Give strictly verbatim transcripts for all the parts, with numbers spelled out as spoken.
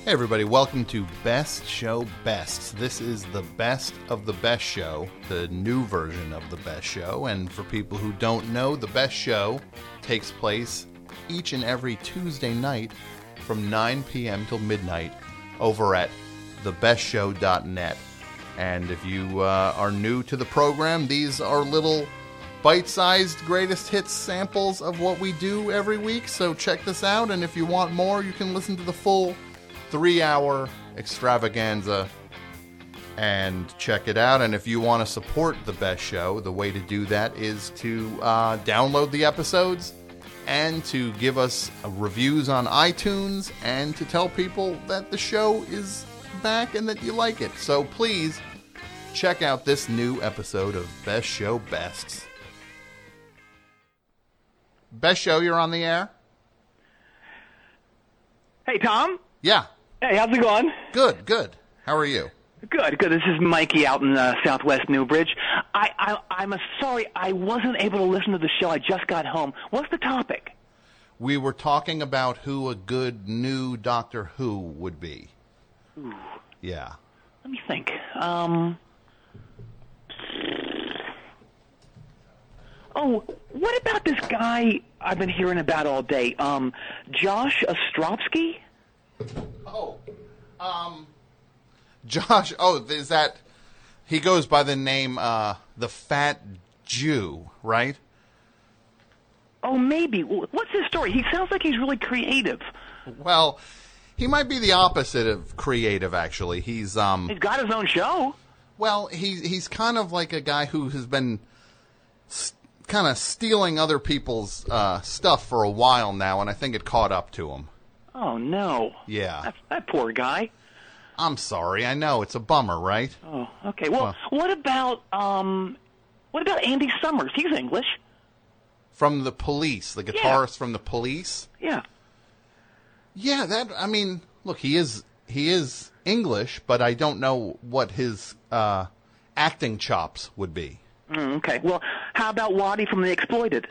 Hey everybody, welcome to Best Show Best. This is the best of the best show, the new version of the best show. And for people who don't know, the best show takes place each and every Tuesday night from nine p.m. till midnight over at the best show dot net. And if you uh, are new to the program, these are little bite-sized greatest hits samples of what we do every week. So check this out, and if you want more, you can listen to the full three-hour extravaganza and check it out. And if you want to support the best show, the way to do that is to uh, download the episodes and to give us uh, reviews on iTunes and to tell people that the show is back and that you like it. So please check out this new episode of Best Show Bests. Best Show, you're on the air? Hey, Tom? Yeah. Hey, how's it going? Good, good. How are you? Good, good. This is Mikey out in uh, Southwest Newbridge. I, I, I'm a, sorry, I wasn't able to listen to the show. I just got home. What's the topic? We were talking about who a good new Doctor Who would be. Ooh. Yeah. Let me think. Um. Oh, what about this guy I've been hearing about all day? Um, Josh Ostrovsky? Oh, um, Josh, oh, is that, he goes by the name, uh, the Fat Jew, right? Oh, maybe. What's his story? He sounds like he's really creative. Well, he might be the opposite of creative, actually. He's, um... He's got his own show. Well, he, he's kind of like a guy who has been st- kind of stealing other people's, uh, stuff for a while now, and I think it caught up to him. Oh, no. Yeah. That, that poor guy. I'm sorry. I know. It's a bummer, right? Oh, okay. Well, well, what about, um, what about Andy Summers? He's English. From the Police, the guitarist yeah. from the Police? Yeah. Yeah, that, I mean, look, he is, he is English, but I don't know what his, uh, acting chops would be. Mm, okay. Well, how about Waddy from The Exploited?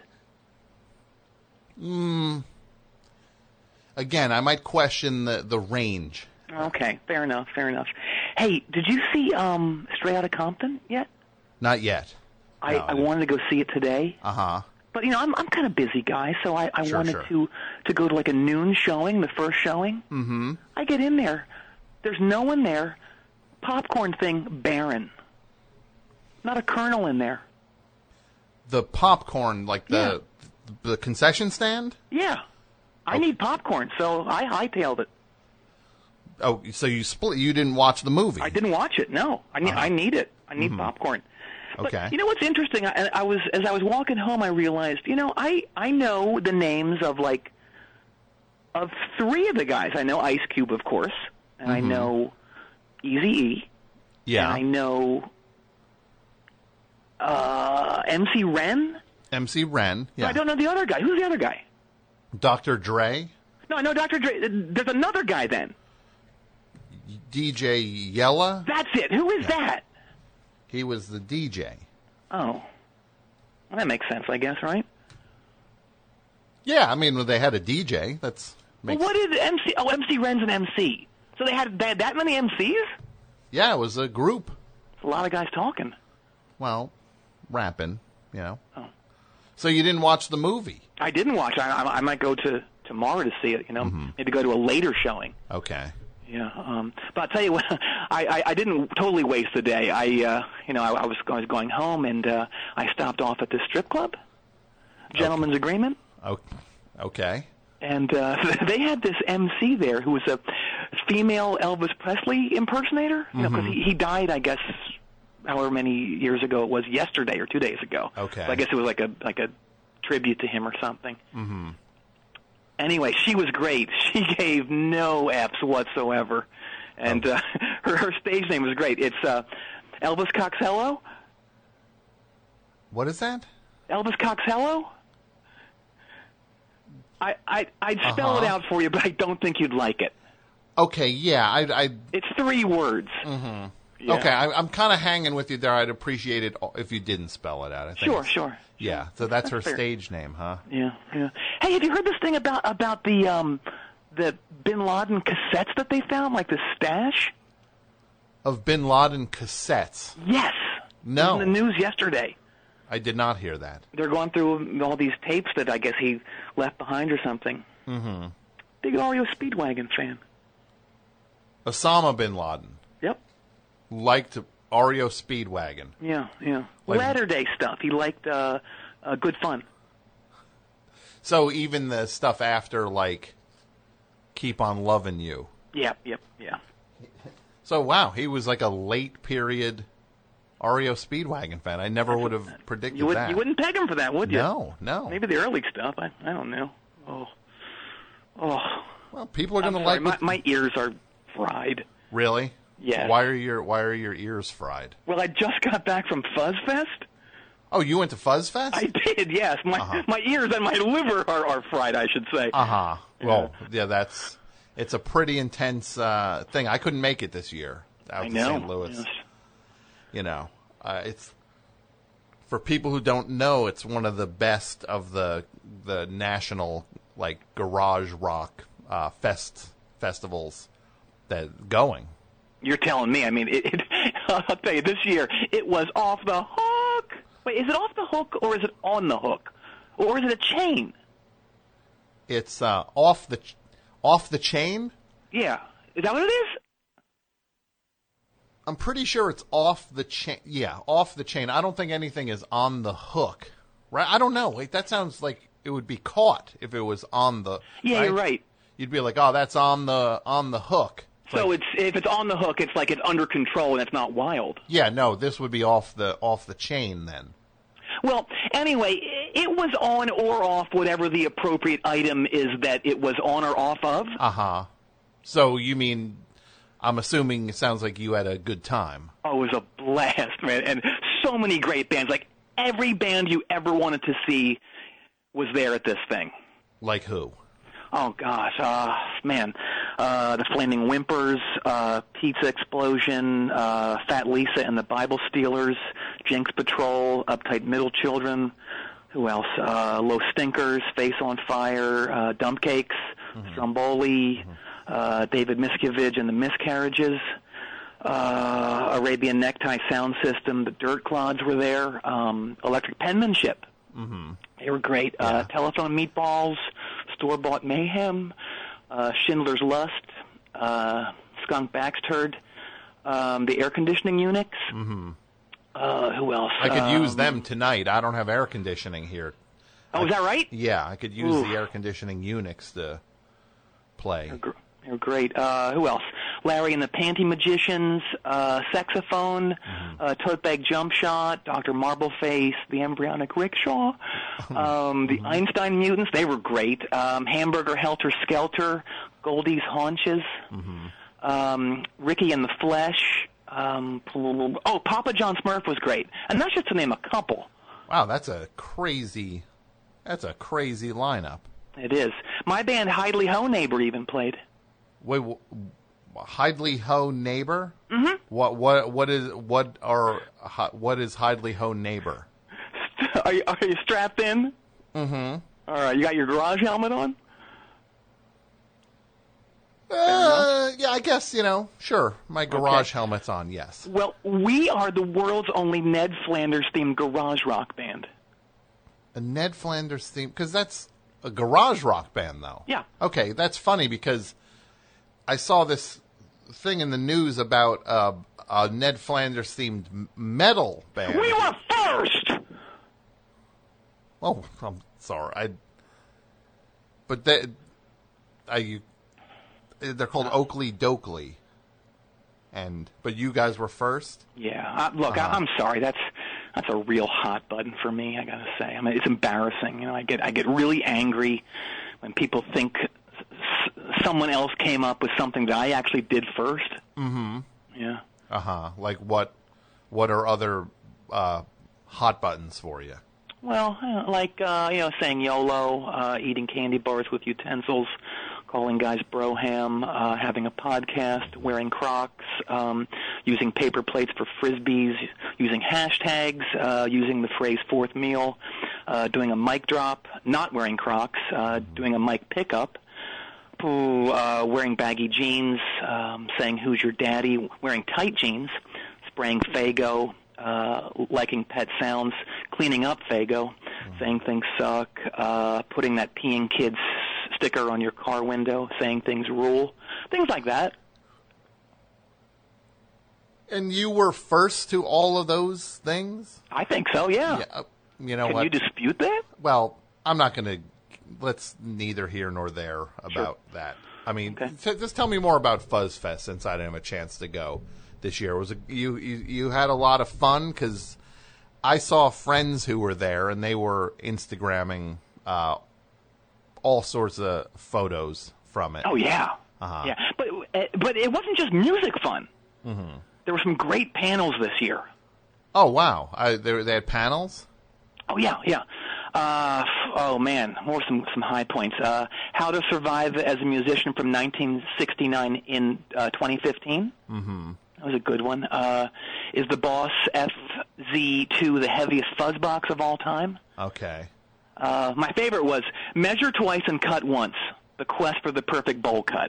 Hmm. Again, I might question the, the range. Okay, fair enough, fair enough. Hey, did you see um, Straight Outta Compton yet? Not yet. I, no, I wanted to go see it today. Uh-huh. But, you know, I'm I'm kind of busy guy, so I, I sure, wanted sure. to, to go to like a noon showing, the first showing. Mm-hmm. I get in there. There's no one there. Popcorn thing, barren. Not a kernel in there. The popcorn, like the Yeah. the concession stand? Yeah. I Oh. need popcorn, so I hightailed it. Oh, so you split? You didn't watch the movie? I didn't watch it. No, I need. Uh-huh. I need it. I need Mhm. popcorn. But Okay. you know what's interesting? I, I was as I was walking home, I realized, you know, I I know the names of like of three of the guys. I know Ice Cube, of course, and I Mhm. know Eazy-E. Yeah. And I know uh, M C Ren. M C Ren. But Yeah. I don't know the other guy. Who's the other guy? Doctor Dre. No, I know Doctor Dre. There's another guy then. D J Yella. That's it. Who is Yeah. that? He was the D J. Oh, well, that makes sense, I guess, right? Yeah, I mean, when they had a D J, that's Well, makes. what did M C? Oh, M C Ren's an M C. So they had, they had that many M Cs? Yeah, it was a group. It's a lot of guys talking. Well, rapping, you know. Oh. So you didn't watch the movie? I didn't watch. I, I, I might go to tomorrow to see it. You know, Mm-hmm. maybe go to a later showing. Okay. Yeah. Um, but I'll tell you what, I, I, I didn't totally waste the day. I, uh, you know, I, I was I was going home and uh, I stopped off at this strip club, Gentleman's Okay. Agreement. Oh, okay. And uh, they had this M C there who was a female Elvis Presley impersonator. You know, because he, he died, I guess, however many years ago it was, yesterday or two days ago. Okay. So I guess it was like a like a tribute to him or something. Mm-hmm. Anyway, she was great. She gave no F's whatsoever, and Oh. uh, her her stage name was great. It's uh, Elvis Coxello. What is that? Elvis Coxello. I I I'd spell Uh-huh. it out for you, but I don't think you'd like it. Okay, yeah, I, I It's three words. mm-hmm. Yeah. Okay, I, I'm kind of hanging with you there. I'd appreciate it if you didn't spell it out. I think Sure, it's- sure. Yeah, so that's her fair. stage name, huh? Yeah, yeah. Hey, have you heard this thing about about the um the Bin Laden cassettes that they found, like the stash? Of Bin Laden cassettes? Yes. No. It was in the news yesterday. I did not hear that. They're going through all these tapes that I guess he left behind or something. Mm-hmm. Big R E O Speedwagon fan. Osama Bin Laden. Yep. Liked R E O Speedwagon. Yeah, yeah. Like, Latter-day stuff. He liked uh, uh, Good Fun. So even the stuff after, like, Keep on Loving You. Yep, yep, yeah. So, wow, he was like a late period R E O Speedwagon fan. I never would have predicted you would, that. You wouldn't peg him for that, would you? No, no. Maybe the early stuff. I, I don't know. Oh. Oh. Well, people are going to like like... My, my ears are fried. Really? Yeah. Why are your Why are your ears fried? Well, I just got back from Fuzz Fest. Oh, you went to Fuzz Fest? I did, yes. My uh-huh. my ears and my liver are, are fried, I should say. Uh-huh. Well, yeah, that's... It's a pretty intense uh, thing. I couldn't make it this year out I to know. Saint Louis. Yes. You know, uh, it's... For people who don't know, it's one of the best of the the national, like, garage rock uh, fest festivals that going. You're telling me. I mean, it, it, I'll tell you, this year, it was off the hook. Wait, is it off the hook or is it on the hook? Or is it a chain? It's uh, off the ch- off the chain? Yeah. Is that what it is? I'm pretty sure it's off the chain. Yeah, off the chain. I don't think anything is on the hook. Right? I don't know. Wait, that sounds like it would be caught if it was on the... Yeah, right? you're right. You'd be like, oh, that's on the on the hook. So like, it's if it's on the hook, it's like it's under control and it's not wild. Yeah, no, this would be off the off the chain then. Well, anyway, it was on or off whatever the appropriate item is that it was on or off of. Uh-huh. So you mean, I'm assuming it sounds like you had a good time. Oh, it was a blast, man. And so many great bands. Like every band you ever wanted to see was there at this thing. Like who? Oh, gosh. Uh, man. Uh, the Flaming Whimpers, uh, Pizza Explosion, uh, Fat Lisa and the Bible Stealers, Jinx Patrol, Uptight Middle Children. Who else? Uh, Low Stinkers, Face on Fire, uh, Dump Cakes, mm-hmm. Stromboli, mm-hmm. uh, David Miscavige and the Miscarriages, uh, Arabian Necktie Sound System, the Dirt Clods were there, um, Electric Penmanship. Mm-hmm. They were great. Yeah. Uh, Telephone Meatballs, Store-Bought Mayhem, uh, Schindler's Lust, uh, Skunk Baxterd, um, the Air Conditioning Eunuchs. Mm-hmm. Uh, who else? I could um, use them tonight. I don't have air conditioning here. Oh, I, is that right? Yeah, I could use Oof. the Air Conditioning Eunuchs to play. They're, gr- they're great. Uh, who else? Larry and the Panty Magicians, uh, Saxophone, mm-hmm. uh, Tote Bag Jump Shot, Doctor Marbleface, the Embryonic Rickshaw, um, the mm-hmm. Einstein Mutants. They were great. Um, Hamburger Helter Skelter, Goldie's Haunches, mm-hmm. um, Ricky and the Flesh. Um, oh, Papa John Smurf was great, and that's just to name a couple. Wow, that's a crazy, that's a crazy lineup. It is. My band Hidely Ho Neighbor even played. Wait, w- Hidely Ho Neighbor? Mm-hmm. What what what is what are what is Hidely Ho Neighbor? Are you, are you strapped in? Mm-hmm. All right, you got your garage helmet on? Uh, yeah, I guess, you know, sure. My garage okay. helmet's on, yes. Well, we are the world's only Ned Flanders-themed garage rock band. A Ned Flanders theme? Because that's a garage rock band, though. Yeah. Okay, that's funny because I saw this thing in the news about uh, a Ned Flanders-themed metal band. We were first! Oh, I'm sorry. I. But they, I. They're called Oakley Dokley, and but you guys were first. Yeah, uh, look, uh-huh. I, I'm sorry. That's that's a real hot button for me. I gotta say, I mean, it's embarrassing. You know, I get I get really angry when people think s- someone else came up with something that I actually did first. Mm-hmm. Yeah. Uh huh. Like what? What are other uh, hot buttons for you? Well, uh, like uh, you know, saying YOLO, uh, eating candy bars with utensils, calling guys broham, uh, having a podcast, wearing Crocs, um, using paper plates for Frisbees, using hashtags, uh, using the phrase fourth meal, uh, doing a mic drop, not wearing Crocs, uh, doing a mic pickup, Ooh, uh, wearing baggy jeans, um, saying "Who's your daddy?" Wearing tight jeans, spraying Faygo, uh, liking Pet Sounds, cleaning up Faygo, mm. saying things suck, uh, putting that peeing kids sticker on your car window, saying things rule, things like that. And you were first to all of those things? I think so, yeah. yeah you know Can what? you dispute that? Well, I'm not going to. Let's neither here nor there about sure. that. I mean, okay. t- just tell me more about Fuzz Fest since I didn't have a chance to go this year. Was it, you, you you had a lot of fun? Because I saw friends who were there and they were Instagramming uh, all sorts of photos from it. Oh yeah, uh-huh. yeah. But but it wasn't just music fun. Mm-hmm. There were some great panels this year. Oh wow, I, they they had panels. Oh yeah, yeah. Uh, oh man, what were some some high points? Uh, how to survive as a musician from nineteen sixty-nine in uh, twenty fifteen. Mm-hmm. That was a good one. Uh, is the Boss F Z two the heaviest fuzz box of all time? Okay. Uh, my favorite was measure twice and cut once. The quest for the perfect bowl cut.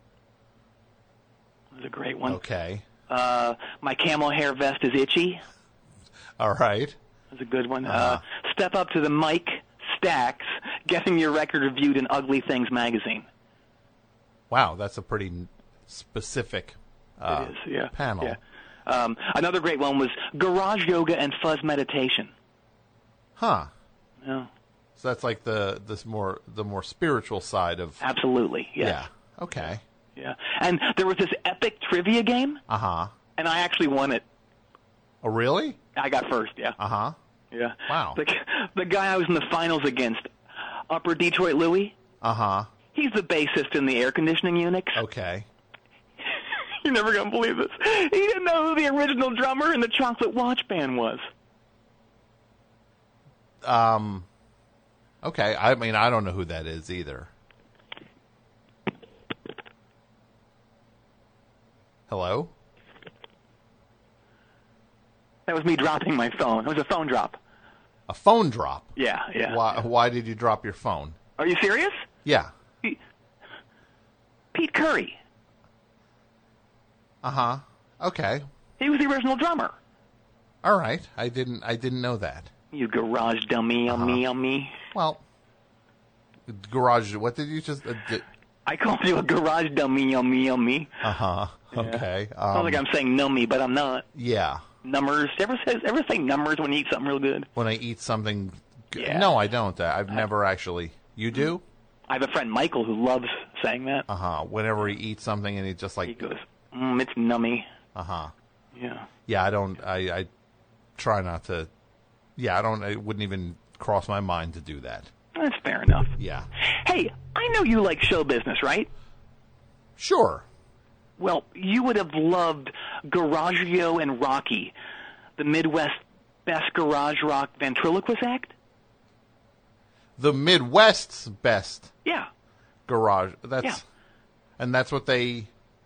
That was a great one. Okay. Uh, my camel hair vest is itchy. All right. That was a good one. Uh-huh. Uh, step up to the mic stacks, getting your record reviewed in Ugly Things magazine. Wow, that's a pretty specific uh, it is, yeah. panel. Yeah. Um, another great one was garage yoga and fuzz meditation. Huh. Yeah. So that's like the this more the more spiritual side of. Absolutely. Yes. Yeah. Okay. Yeah. And there was this epic trivia game. Uh huh. And I actually won it. Oh, really? I got first. Yeah. Uh huh. Yeah. Wow. The, the guy I was in the finals against, Upper Detroit Louie. Uh huh. He's the bassist in the air conditioning Unix. Okay. You're never gonna believe this. He didn't know who the original drummer in the Chocolate Watch Band was. Um. Okay. I mean, I don't know who that is either. Hello? That was me dropping my phone. It was a phone drop. A phone drop? Yeah, yeah. Why, yeah. why did you drop your phone? Are you serious? Yeah. Pete, Pete Curry. Uh-huh. Okay. He was the original drummer. All right. I didn't I didn't know that. You garage dummy on uh-huh. me, on me. Well, garage, what did you just... Uh, did... I called you a garage dummy on me, on me. Uh-huh. Okay. Yeah. Um, Sounds like I'm saying nummy, but I'm not. Yeah. Numbers. Ever say, ever say numbers when you eat something real good? When I eat something... Yeah. No, I don't. I've never actually... You do? I have a friend, Michael, who loves saying that. Uh-huh. Whenever he eats something and he just like... He goes, mm, it's nummy. Uh-huh. Yeah. Yeah, I don't... I, I try not to... Yeah, I don't... It wouldn't even cross my mind to do that. That's fair enough. Yeah. Hey, I know you like show business, right? Sure. Well, you would have loved Garagio and Rocky, the Midwest best garage rock ventriloquist act. The Midwest's best Yeah. garage. That's Yeah. And that's what they...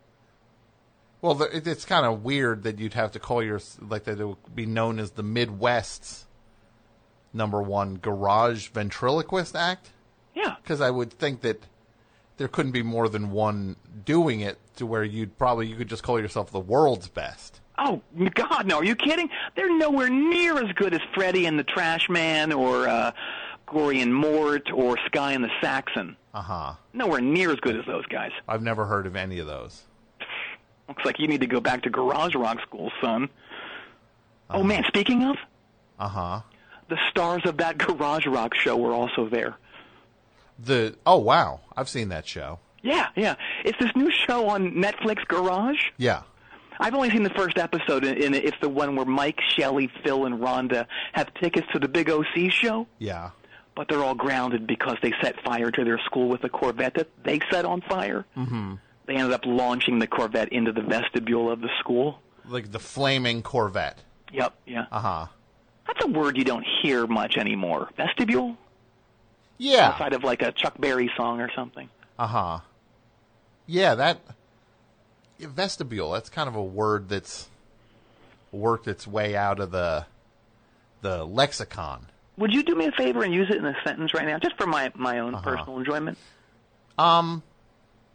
Well, the, it, it's kind of weird that you'd have to call your... Like, that it would be known as the Midwest's number one garage ventriloquist act. Yeah. Because I would think that there couldn't be more than one doing it to where you'd probably... You could just call yourself the world's best. Oh, God, no. Are you kidding? They're nowhere near as good as Freddie and the Trash Man or uh, Gory and Mort or Sky and the Saxon. Uh-huh. Nowhere near as good as those guys. I've never heard of any of those. Looks like you need to go back to garage rock school, son. Uh-huh. Oh, man, speaking of, Uh-huh. the stars of that garage rock show were also there. The Oh, wow. I've seen that show. Yeah, yeah. It's this new show on Netflix, Garage. Yeah. I've only seen the first episode, and it's the one where Mike, Shelley, Phil, and Rhonda have tickets to the Big O C show. Yeah. But they're all grounded because they set fire to their school with a Corvette that they set on fire. Mm-hmm. They ended up launching the Corvette into the vestibule of the school. Like the flaming Corvette. Yep, yeah. Uh-huh. That's a word you don't hear much anymore. Vestibule? Yeah. Outside of like a Chuck Berry song or something. Uh-huh. Yeah, that... Vestibule, that's kind of a word that's worked its way out of the the lexicon. Would you do me a favor and use it in a sentence right now, just for my, my own Uh-huh. personal enjoyment? Um,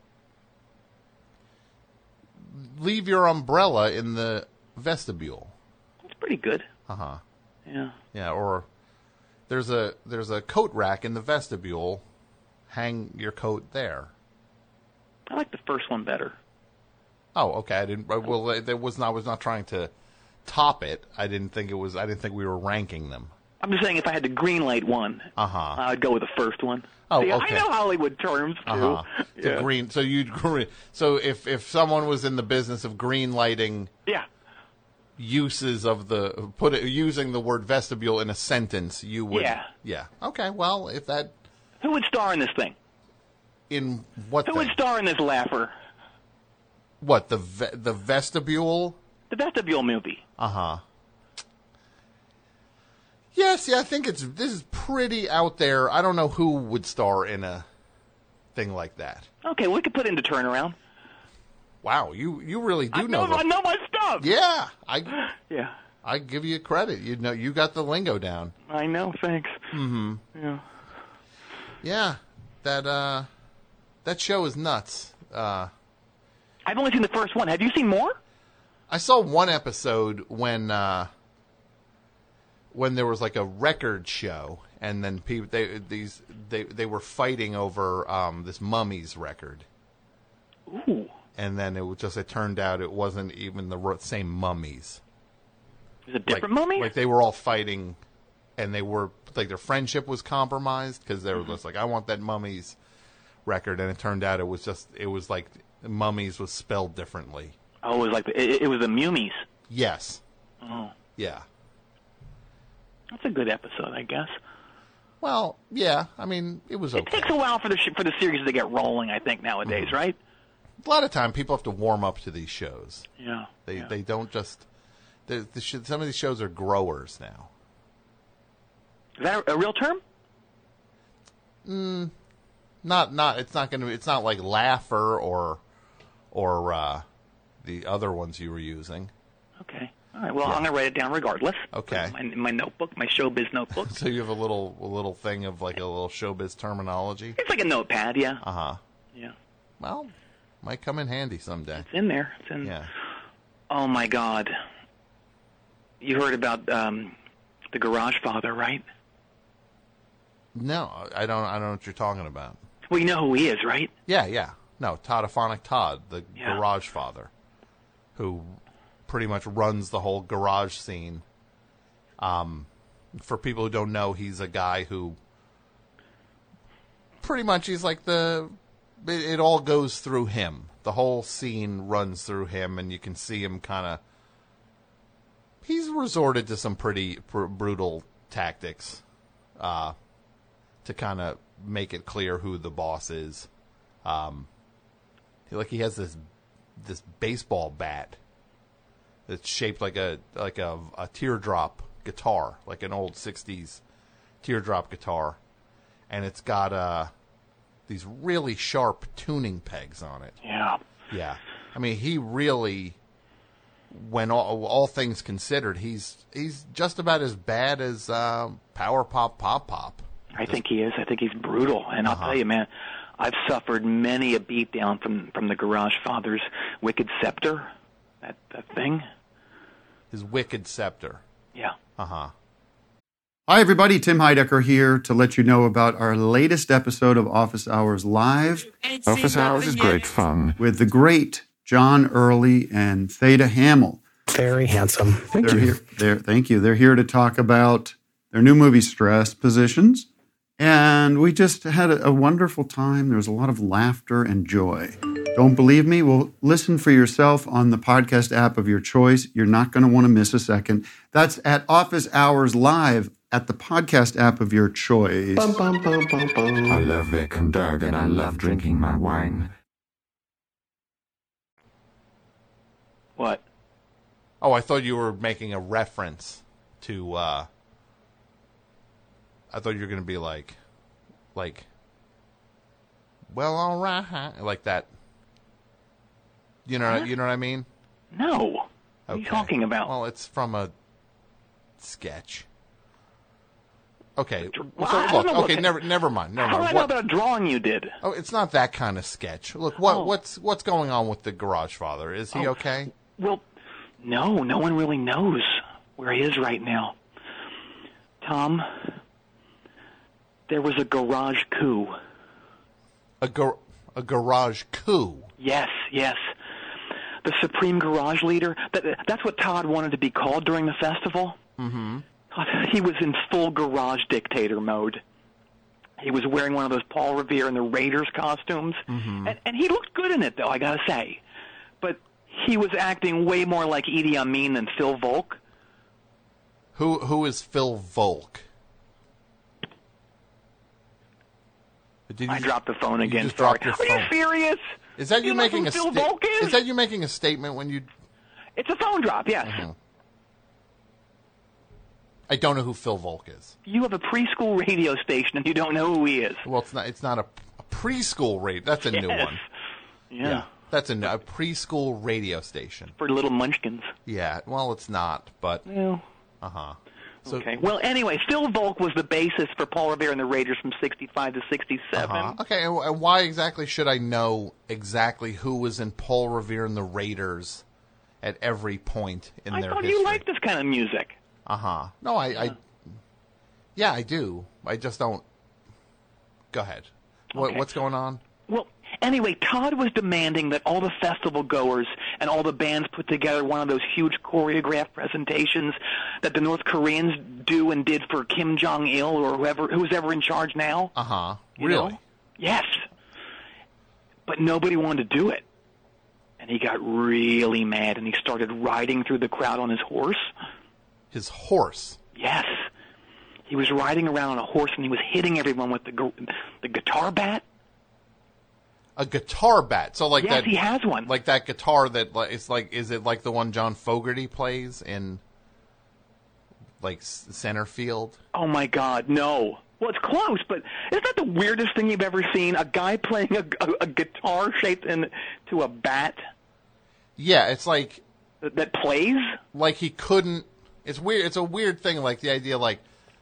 leave your umbrella in the vestibule. It's pretty good. Uh huh. Yeah. Yeah, or there's a there's a coat rack in the vestibule. Hang your coat there. I like the first one better. Oh, okay. I didn't. Well, there was not. I was not trying to top it. I didn't think it was. I didn't think we were ranking them. I'm just saying, if I had to greenlight one, uh-huh. I'd go with the first one. Oh, See, okay. I know Hollywood terms too. Uh-huh. Yeah. The green. So you'd green. So if if someone was in the business of greenlighting, yeah, uses of the put it using the word vestibule in a sentence, you would. Yeah. Yeah. Okay. Well, if that. Who would star in this thing? In what? Who thing? would star in this laugher? What, the ve- the vestibule? The vestibule movie. Uh-huh. Yes, yeah, I think it's this is pretty out there. I don't know who would star in a thing like that. Okay, well, we could put it into Turnaround. Wow, you, you really do I know, know. I know my stuff. Yeah, I yeah. I give you credit. You know, you got the lingo down. I know. Thanks. Mm-hmm. Yeah. Yeah, that uh, that show is nuts. Uh. I've only seen the first one. Have you seen more? I saw one episode when uh, when there was like a record show, and then people they these they they were fighting over um, this Mummies record. Ooh. And then it was just it turned out it wasn't even the ro- same Mummies. Is it different like, Mummies? Like they were all fighting, and they were like their friendship was compromised because they were mm-hmm. just like, I want that Mummies record, and it turned out it was just it was like. Mummies was spelled differently. Oh, it was like the, it, it was the Mumies. Yes. Oh. Yeah. That's a good episode, I guess. Well, yeah. I mean, it was okay. It takes a while for the sh- for the series to get rolling, I think, nowadays, mm-hmm. right? A lot of time, people have to warm up to these shows. Yeah. They yeah. they don't just. The sh- some of these shows are growers now. Is that a, a real term? Mm. Not not. It's not going to. It's not like Laugher or. Or uh, the other ones you were using. Okay. All right. Well, yeah. I'm going to write it down regardless. Okay. In my, in my notebook, my showbiz notebook. So you have a little a little thing of like a little showbiz terminology? It's like a notepad, yeah. Uh-huh. Yeah. Well, might come in handy someday. It's in there. It's in. Yeah. Oh, my God. You heard about um, the Garage Father, right? No, I don't I don't know what you're talking about. Well, you know who he is, right? Yeah, yeah. No, Toddophonic Todd, the yeah. Garage Father, who pretty much runs the whole garage scene. Um, for people who don't know, he's a guy who pretty much he's like the. It, it all goes through him. The whole scene runs through him, and you can see him kind of. He's resorted to some pretty pr- brutal tactics, uh, to kind of make it clear who the boss is. Um. Like he has this this baseball bat that's shaped like a like a, a teardrop guitar, like an old sixties teardrop guitar, and it's got uh these really sharp tuning pegs on it. Yeah, yeah. I mean, he really, when all, all things considered, he's he's just about as bad as uh, Power Pop Pop Pop. I just, think he is. I think he's brutal, and I'll uh-huh. tell you, man. I've suffered many a beatdown from, from the Garage Father's Wicked Scepter, that, that thing. His Wicked Scepter. Yeah. Uh-huh. Hi, everybody. Tim Heidecker here to let you know about our latest episode of Office Hours Live. Office Hours is great fun. With the great John Early and Theda Hamill. Very handsome. Thank they're you. Here, they're, thank you. They're here to talk about their new movie, Stress Positions. And we just had a, a wonderful time. There was a lot of laughter and joy. Don't believe me? Well, listen for yourself on the podcast app of your choice. You're not going to want to miss a second. That's at Office Hours Live at the podcast app of your choice. Bum, bum, bum, bum, bum. I love Vic and Doug, and I love drinking my wine. What? Oh, I thought you were making a reference to... Uh... I thought you were going to be like, like, well, all right, like that. You know, huh? you know what I mean? No. What okay. are you talking about? Well, it's from a sketch. Okay. Well, so I don't look. know what Okay. the- Never. Never mind. Never How do mind. I know What- about a drawing you did? Oh, it's not that kind of sketch. Look, what Oh. what's what's going on with the Garage Father? Is he Oh. okay? Well, no, no one really knows where he is right now. Tom, there was a garage coup. A gar- a garage coup. Yes, yes. The Supreme Garage Leader, that, that's what Todd wanted to be called during the festival. Mm-hmm. He was in full garage dictator mode. He was wearing one of those Paul Revere and the Raiders costumes. Mm-hmm. And, and he looked good in it, though, I gotta say. But he was acting way more like Idi Amin than Phil Volk. Who who is Phil Volk? Did I you- dropped the phone you again. just Sorry. dropped your Are you phone. serious? Is that you, You know making who a Phil sta- Volk is? Is that you making a statement when you? It's a phone drop, yes. Mm-hmm. I don't know who Phil Volk is. You have a preschool radio station and you don't know who he is. Well, it's not. It's not a, a preschool radio. That's a new Yes. one. Yeah. That's a, a preschool radio station. For little munchkins. Yeah. Well, it's not, but Well, uh huh. So, okay. Well, anyway, Phil Volk was the basis for Paul Revere and the Raiders from sixty-five to sixty-seven. uh-huh. Okay. And, and why exactly should I know exactly who was in Paul Revere and the Raiders at every point in I their thought history? you liked this kind of music. Uh huh. No, I, I. Yeah, I do. I just don't. Go ahead. What, Okay. What's going on? Well, anyway, Todd was demanding that all the festival goers and all the bands put together one of those huge choreographed presentations that the North Koreans do and did for Kim Jong-il or whoever who's ever in charge now. Uh huh. You Really? know? Yes. But nobody wanted to do it. And he got really mad and he started riding through the crowd on his horse. His horse. Yes. He was riding around on a horse and he was hitting everyone with the gu- the guitar bat. A guitar bat. So like Yes, that. he has one. Like that guitar that like, it's like. Is it like the one John Fogerty plays in? Like s- center field. Oh my God, no. Well, it's close, but isn't that the weirdest thing you've ever seen? A guy playing a, a, a guitar shaped into a bat Yeah, it's like that, that plays? like he couldn't. It's weird. It's a weird thing. Like the idea, like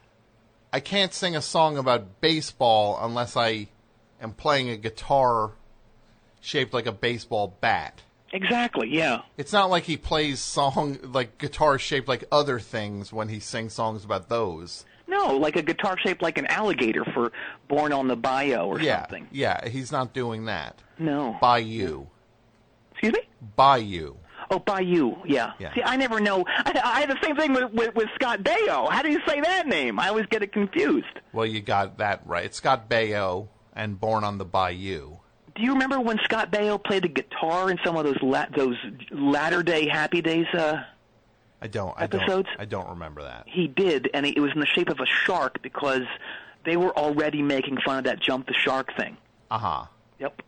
I can't sing a song about baseball unless I am playing a guitar shaped like a baseball bat. Exactly, yeah. It's not like he plays song like guitar shaped like other things when he sings songs about those. No, like a guitar shaped like an alligator for Born on the Bayou or Yeah, something. yeah, he's not doing that. No. Bayou, Excuse me? Bayou. Oh, Bayou, yeah. Yeah. See, I never know. I, I had the same thing with, with, with Scott Baio. How do you say that name? I always get it confused. Well, you got that right. It's Scott Baio and Born on the Bayou. Do you remember when Scott Baio played the guitar in some of those la- those Latter Day Happy Days? Uh, I don't. I Episodes? don't. I don't remember that. he did, and it was in the shape of a shark because they were already making fun of that jump the shark thing. Uh huh. Yep,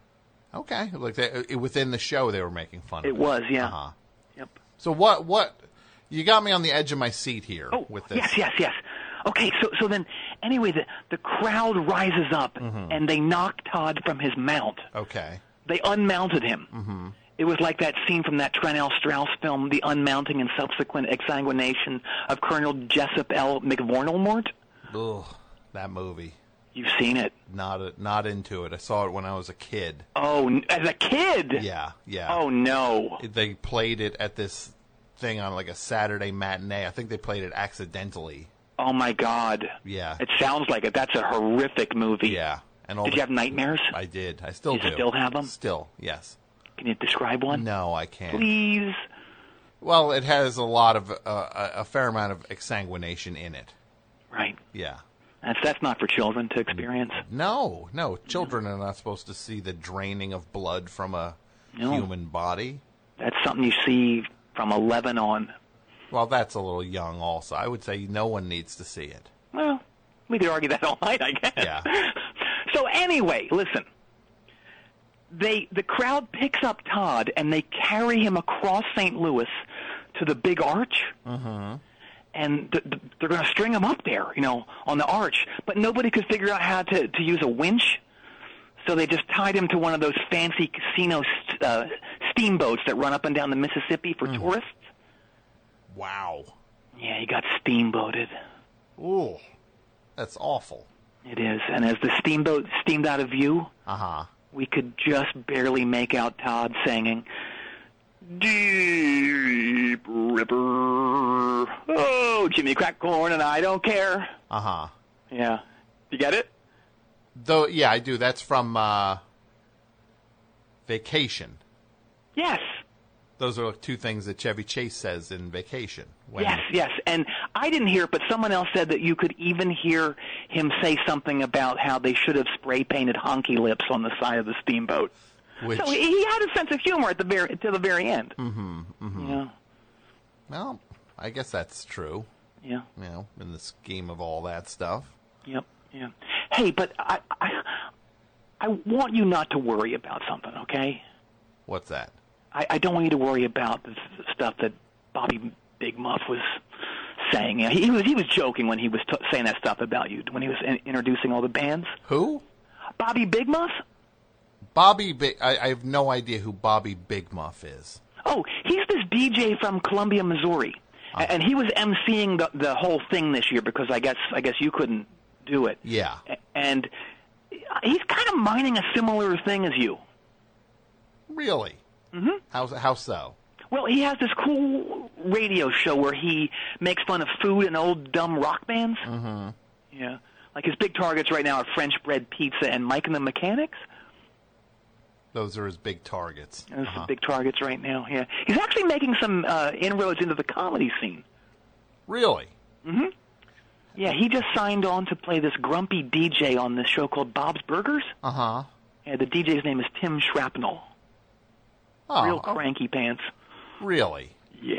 Okay, like they, within the show, they were making fun of it. it was. Yeah. Uh huh. Yep. So what? What? You got me on the edge of my seat here Oh, with this. yes, yes, yes. Okay, so so then, anyway, the the crowd rises up Mm-hmm. and they knock Todd from his mount. Okay. They unmounted him. Mm-hmm. It was like that scene from that Trent L. Strauss film, The Unmounting and Subsequent Exsanguination of Colonel Jessup L. McVornelmort. Ugh, that movie. You've seen it. Not a, not into it. I saw it when I was a kid. Oh, n- as a kid? Yeah, yeah. Oh, no. They played it at this thing on like a Saturday matinee. I think they played it accidentally. Oh, my God. Yeah. It sounds like it. That's a horrific movie. Yeah. And all Did the, you have nightmares? I did. I still You do. still have them? Still, yes. Can you describe one? No, I can't. Please. Well, it has a lot of uh, a, a fair amount of exsanguination in it. Right. Yeah. That's that's not for children to experience. No, no. Children are not supposed to see the draining of blood from a No. human body. That's something you see from eleven on. Well, that's a little young also. I would say no one needs to see it. Well, we could argue that all night, I guess. Yeah. So anyway, listen. They the crowd picks up Todd and they carry him across Saint Louis to the big arch. Mm-hmm. And th- th- they're going to string him up there, you know, on the arch. But nobody could figure out how to, to use a winch. So they just tied him to one of those fancy casino st- uh, steamboats that run up and down the Mississippi for tourists. Wow. Yeah, he got steamboated. Ooh. That's awful. It is. And as the steamboat steamed out of view, Uh-huh. we could just barely make out Todd singing, "Deep River, oh, Jimmy Crack Corn and I don't care." Uh-huh. Yeah. You get it? Though, yeah, I do. That's from uh, Vacation. Yes. Those are two things that Chevy Chase says in Vacation. When, Yes, yes. And I didn't hear it, but someone else said that you could even hear him say something about how they should have spray-painted honky lips on the side of the steamboat. Which, So he he had a sense of humor at the very to the very end. Mm-hmm, mm-hmm. Yeah, well, I guess that's true, yeah, you know, in the scheme of all that stuff. yep, yeah. Hey, but I, I, I want you not to worry about something, okay? What's that? I, I don't want you to worry about the s- stuff that Bobby Big Muff was saying. Yeah, he, he was he was joking when he was t- saying that stuff about you when he was in- introducing all the bands. Who? Bobby Big Muff? Bobby Big... I, I have no idea who Bobby Big Muff is. Oh, he's this D J from Columbia, Missouri, Uh-huh. and he was emceeing the the whole thing this year because I guess I guess you couldn't do it. Yeah. A- And he's kind of mining a similar thing as you. Really? Mm-hmm. How, how so? Well, he has this cool radio show where he makes fun of food and old dumb rock bands. Mm-hmm. Yeah, like his big targets right now are French Bread Pizza and Mike and the Mechanics. Those are his big targets. Those Uh-huh. are big targets right now. Yeah, he's actually making some uh, inroads into the comedy scene. Really? Mm-hmm. Yeah, he just signed on to play this grumpy D J on this show called Bob's Burgers. Uh-huh. Yeah, the D J's name is Tim Shrapnel. Oh, Real oh, cranky pants. really?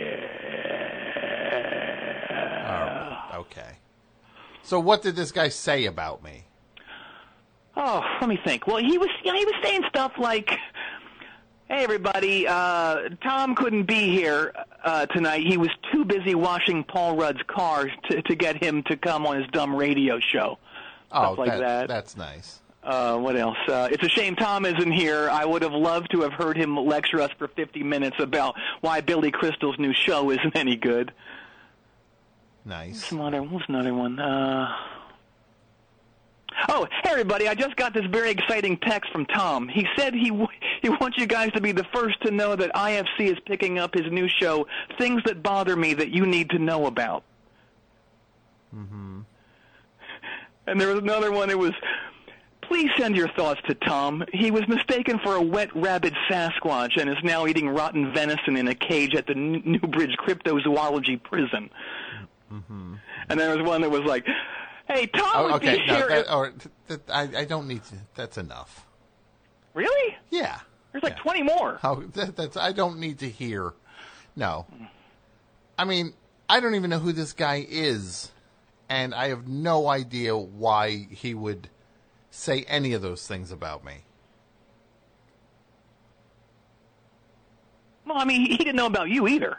Yeah. Oh, okay. So what did this guy say about me? Oh, let me think. Well, he was, you know, he was saying stuff like, "Hey, everybody, uh, Tom couldn't be here uh, tonight. He was too busy washing Paul Rudd's car to, to get him to come on his dumb radio show." Stuff Oh, like that. That's nice. Uh, what else? Uh, it's a shame Tom isn't here. I would have loved to have heard him lecture us for fifty minutes about why Billy Crystal's new show isn't any good. Nice. What's another, what's another one? Uh... Oh, hey, everybody, I just got this very exciting text from Tom. He said he w- he wants you guys to be the first to know that I F C is picking up his new show, Things That Bother Me That You Need to Know About. Mm-hmm. And there was another one. It was, "Please send your thoughts to Tom. He was mistaken for a wet, rabid Sasquatch and is now eating rotten venison in a cage at the N- Newbridge Cryptozoology Prison." Mm-hmm. And there was one that was like, "Hey, Tom Oh, would okay. be No, here." that, if- or, th- th- I, I don't need to. That's enough. Really? Yeah. There's like yeah. twenty more. How, that, that's. I don't need to hear. No. I mean, I don't even know who this guy is, and I have no idea why he would say any of those things about me. Well, I mean, he he didn't know about you either.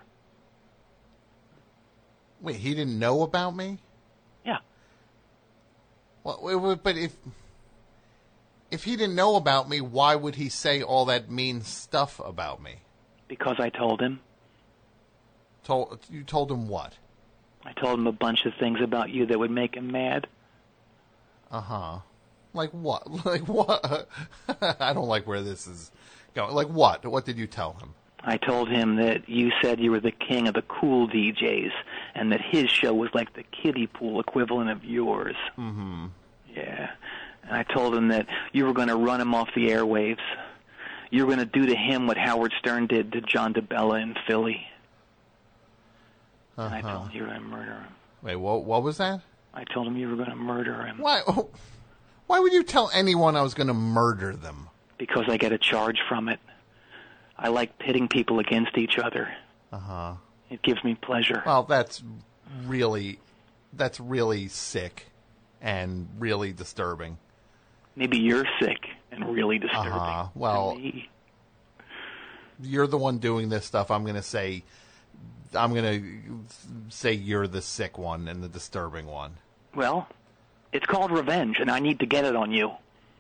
Wait, he didn't know about me? Yeah. Well, wait, wait, but if if he didn't know about me, why would he say all that mean stuff about me? Because I told him. Told you told him what? I told him a bunch of things about you that would make him mad. Uh huh. Like what? Like what? I don't like where this is going. Like what? What did you tell him? I told him that you said you were the king of the cool D Js and that his show was like the kiddie pool equivalent of yours. Mm-hmm. Yeah. And I told him that you were going to run him off the airwaves. You were going to do to him what Howard Stern did to John DeBella in Philly. Uh-huh. And I told him you were going to murder him. Wait, what? What was that? I told him you were going to murder him. Why? Why would you tell anyone I was going to murder them? Because I get a charge from it. I like pitting people against each other. Uh huh. It gives me pleasure. Well, that's really, that's really sick, and really disturbing. Maybe you're sick and really disturbing. Uh-huh. Well, to me. You're the one doing this stuff. I'm going to say, I'm going to say you're the sick one and the disturbing one. Well, it's called revenge, and I need to get it on you.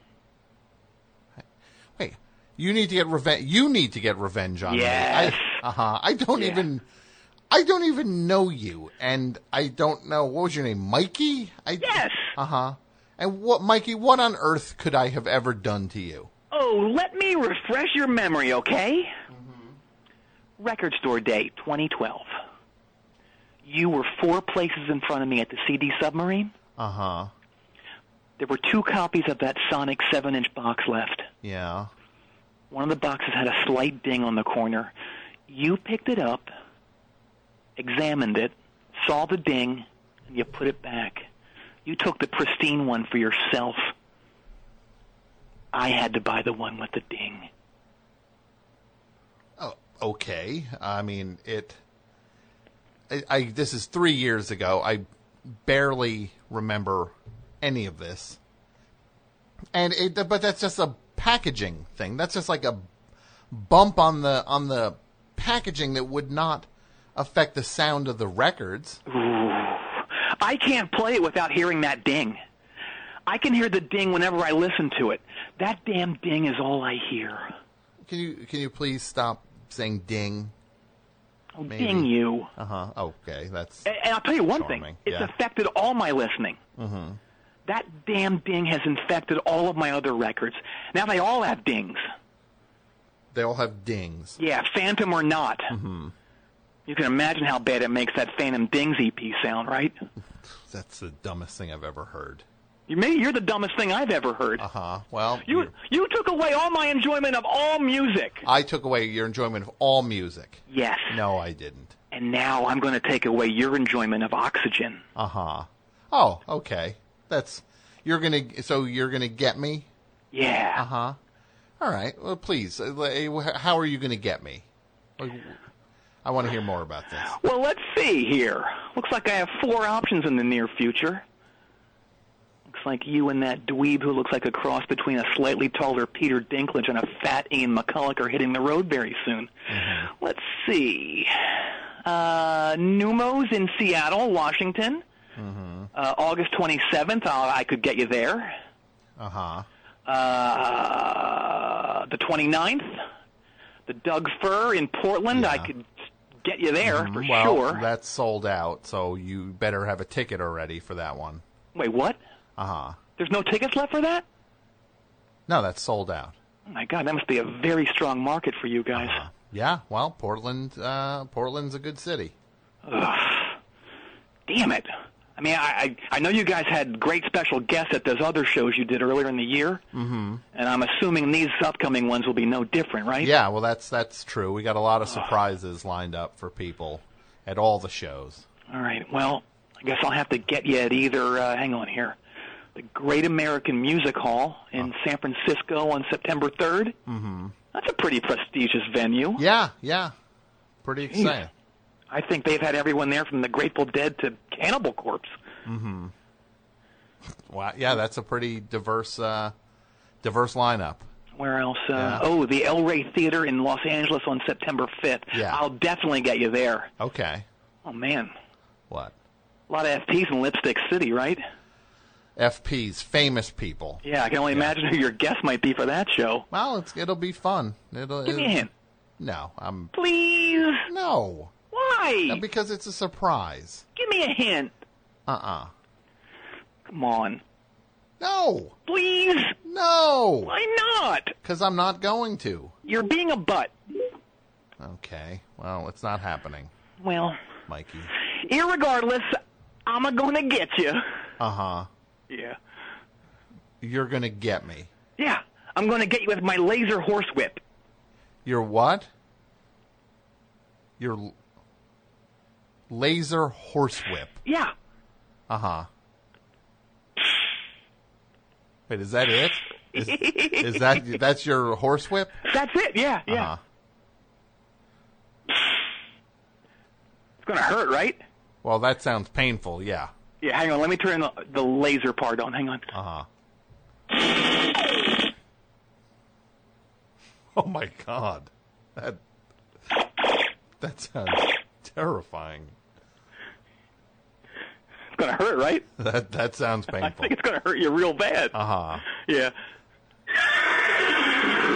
Wait, you need to get revenge. You need to get revenge on Yes. me. Uh huh. I don't Yeah. even. I don't even know you, and I don't know, what was your name, Mikey? I, Yes. Uh-huh. And what, Mikey, what on earth could I have ever done to you? Oh, let me refresh your memory, okay? Mm-hmm. Record Store Day, twenty twelve. You were four places in front of me at the C D Submarine. Uh-huh. There were two copies of that Sonic seven-inch box left. Yeah. One of the boxes had a slight ding on the corner. You picked it up, examined it, saw the ding, and you put it back. You took the pristine one for yourself. I had to buy the one with the ding. Oh, okay. I mean, it... I, I this is three years ago. I barely remember any of this. And it, but that's just a packaging thing. That's just like a bump on the on the packaging that would not affect the sound of the records. Ooh. I can't play it without hearing that ding. I can hear the ding whenever I listen to it. That damn ding is all I hear. Can you can you please stop saying ding? Oh, Maybe. ding you. Uh-huh. Okay, that's And, and I'll tell you one charming. thing. It's Yeah. affected all my listening. Mm-hmm. That damn ding has infected all of my other records. Now they all have dings. They all have dings. Yeah, Phantom or not. Mm-hmm. You can imagine how bad it makes that Phantom Dings E P sound, right? That's the dumbest thing I've ever heard. You may, you're the dumbest thing I've ever heard. Uh-huh. Well, You you're- you took away all my enjoyment of all music. I took away your enjoyment of all music. Yes. No, I didn't. And now I'm going to take away your enjoyment of Oxygen. Uh-huh. Oh, okay. That's you're going to so you're going to get me? Yeah. Uh-huh. All right. Well, please. uh, How are you going to get me? I want to hear more about this. Well, let's see here. Looks like I have four options in the near future. Looks like you and that dweeb who looks like a cross between a slightly taller Peter Dinklage and a fat Ian McCulloch are hitting the road very soon. Mm-hmm. Let's see. Uh, Numos in Seattle, Washington. Mm-hmm. Uh, August twenty-seventh, I'll, I could get you there. Uh-huh. Uh, the twenty-ninth, the Doug Fur in Portland, Yeah. I could get you there Mm, for well, sure. that's sold out, so you better have a ticket already for that one. Wait, what? Uh-huh. There's no tickets left for that? No, that's sold out. Oh my God, that must be a very strong market for you guys. Uh, yeah, well, Portland, uh, Portland's a good city. Ugh. Damn it. I mean, I, I I know you guys had great special guests at those other shows you did earlier in the year, mm-hmm. and I'm assuming these upcoming ones will be no different, right? Yeah, well, that's that's true. We got a lot of surprises lined up for people at all the shows. All right, well, I guess I'll have to get you at either, uh, hang on here, the Great American Music Hall in oh. San Francisco on September third. Mm-hmm. That's a pretty prestigious venue. Yeah, yeah. Pretty exciting. Jeez. I think they've had everyone there from the Grateful Dead to Cannibal Corpse. Mm-hmm. Wow, yeah, that's a pretty diverse, uh, diverse lineup. Where else? Uh, yeah. Oh, the El Rey Theater in Los Angeles on September fifth. Yeah. I'll definitely get you there. Okay. Oh, man. What? A lot of F Ps in Lipstick City, right? F Ps, famous people. Yeah, I can only yeah. imagine who your guest might be for that show. Well, it's, it'll be fun. It'll, Give me a hint. No, I'm... Please? No. Why? No, because it's a surprise. Give me a hint. Uh-uh. Come on. No. Please? No. Why not? Because I'm not going to. You're being a butt. Okay. Well, it's not happening. Well. Mikey. Irregardless, I'm a-going to get you. Uh-huh. Yeah. You're going to get me. Yeah. I'm going to get you with my laser horsewhip. Your what? Your l- laser horsewhip. Yeah. Uh-huh. Wait, is that it? Is, is that that's your horsewhip? That's it, yeah, yeah. Uh-huh. It's going to hurt, right? Well, that sounds painful, yeah. Yeah, hang on. Let me turn the, the laser part on. Hang on. Uh-huh. Oh, my God. That, that sounds terrifying. It's going to hurt, right? That that sounds painful. I think it's going to hurt you real bad. Uh-huh. Yeah.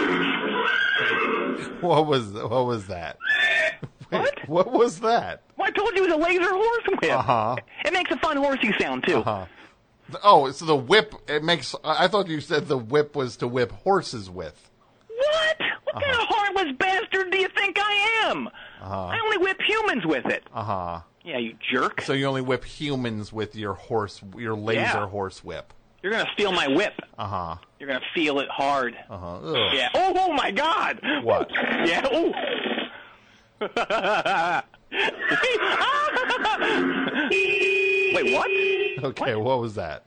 What was what was that? Wait, What? What was that? What? told you it was a laser horse whip. Uh-huh. It makes a fun horsey sound, too. Uh-huh. Oh, so the whip, it makes, I thought you said the whip was to whip horses with. What? What Uh-huh. kind of heartless bastard do you think I am? Uh-huh. I only whip humans with it. Uh-huh. Yeah, you jerk. So you only whip humans with your horse, your laser Yeah. horse whip. You're going to steal my whip. Uh-huh. You're going to feel it hard. Uh-huh. Ugh. Yeah. Oh, oh, my God. What? Yeah. Oh. Wait, what? Okay, what, what was that?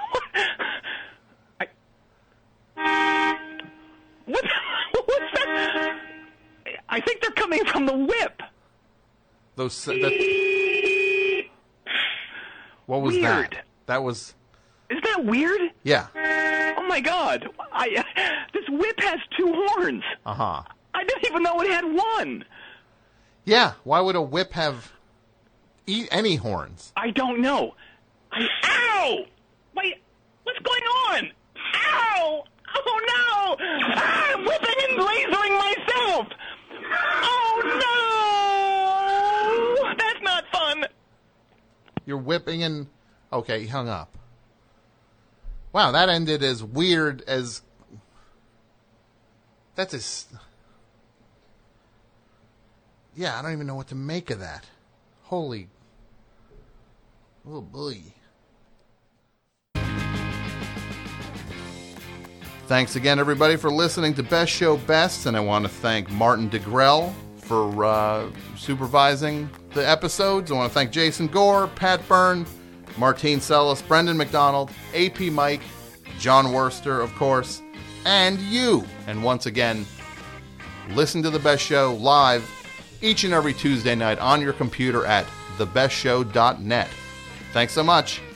I, what? What's that? I think they're coming from the whip. Those. That, what was Weird. that? That was. Isn't that weird? Yeah. Oh my God! I, this whip has two horns. Uh huh. I didn't even know it had one. Yeah. Why would a whip have e- any horns? I don't know. I, ow! Wait, what's going on? Ow! Oh no! Ah, I'm whipping and lasering myself! Oh no! That's not fun! You're whipping and. Okay, he hung up. Wow, that ended as weird as. That's as. Yeah, I don't even know what to make of that. Holy. Oh boy. Thanks again, everybody, for listening to Best Show Best, and I want to thank Martin DeGrell for uh, supervising the episodes. I want to thank Jason Gore, Pat Byrne, Martine Sellis, Brendan McDonald, A P Mike, John Worster, of course, and you. And once again, listen to The Best Show live each and every Tuesday night on your computer at the best show dot net. Thanks so much.